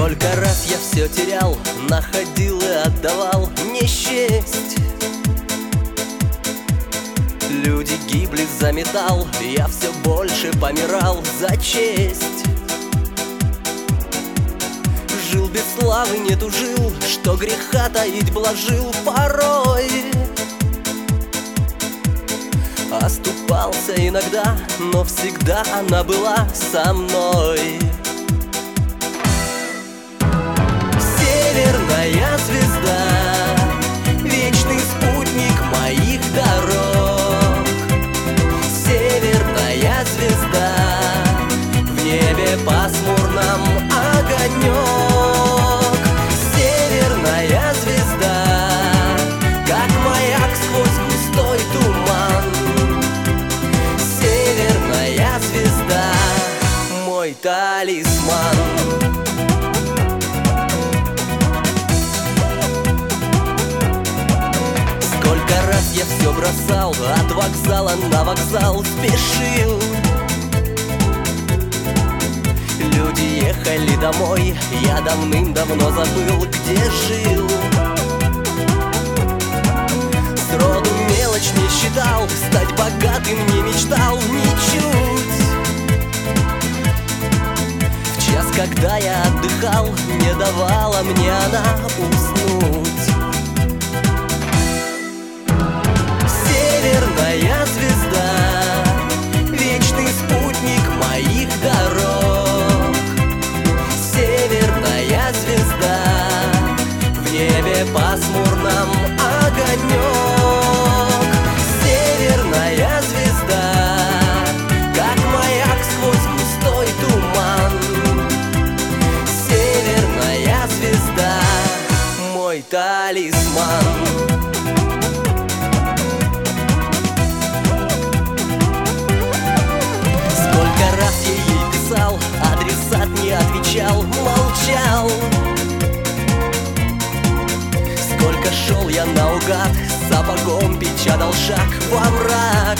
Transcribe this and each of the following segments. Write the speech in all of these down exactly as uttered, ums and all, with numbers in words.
Сколько раз я все терял, находил и отдавал, не счесть. Люди гибли за металл, я все больше помирал за честь. Жил без славы, не тужил, что греха таить блажил порой. Оступался иногда, но всегда она была со мной. Северная звезда, вечный спутник моих дорог. Северная звезда, в небе пасмурном огонек. Северная звезда, как маяк сквозь густой туман. Северная звезда, мой талисман. Сколько раз я все бросал, от вокзала на вокзал спешил. Люди ехали домой, я давным-давно забыл, где жил. Сроду мелочь не считал, стать богатым не мечтал ничуть. В час, когда я отдыхал, не давала мне она уснуть. Северная звезда, вечный спутник моих дорог. Северная звезда, в небе пасмурном огонек. Северная звезда, как маяк сквозь густой туман. Северная звезда, мой талисман. Сколько раз я ей писал, адресат не отвечал, молчал. Сколько шел я наугад, сапогом печатал шаг во мрак.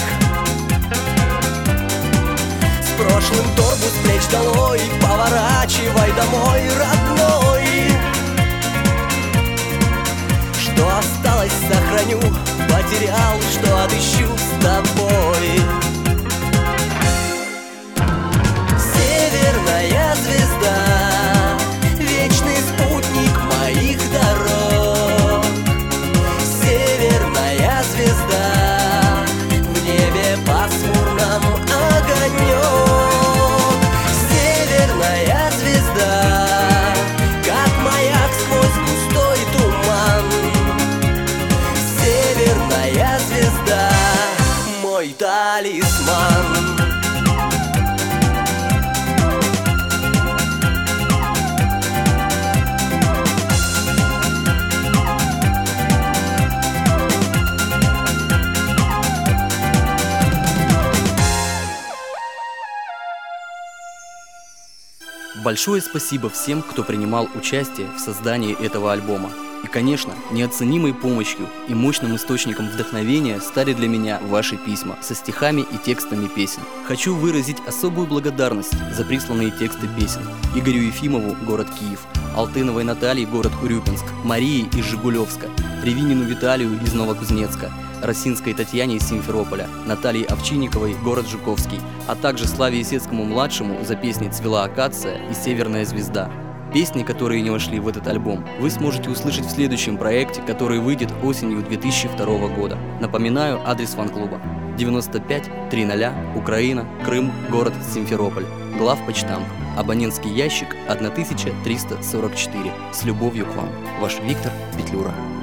С прошлым торбу с плеч долой, поворачивай домой, родной. Что осталось, сохраню, потерял, что отыщу с тобой. Северная звезда, вечный спутник моих дорог. Северная звезда, в небе пасмурном огонек. Северная звезда, как маяк сквозь густой туман. Северная звезда, мой талисман. Большое спасибо всем, кто принимал участие в создании этого альбома. И, конечно, неоценимой помощью и мощным источником вдохновения стали для меня ваши письма со стихами и текстами песен. Хочу выразить особую благодарность за присланные тексты песен Игорю Ефимову, город Киев, Алтыновой Наталье, город Урюпинск, Марии из Жигулевска, Ревинину Виталию из Новокузнецка, Росинской Татьяне из Симферополя, Наталье Овчинниковой, город Жуковский, а также Славе Исецкому-младшему за песни «Цвела акация» и «Северная звезда». Песни, которые не вошли в этот альбом, вы сможете услышать в следующем проекте, который выйдет осенью две тысячи второго года. Напоминаю, адрес фан-клуба: девяносто пять триста, Украина, Крым, город Симферополь, главпочтамп, абонентский ящик тысяча триста сорок четыре. С любовью к вам, ваш Виктор Петлюра.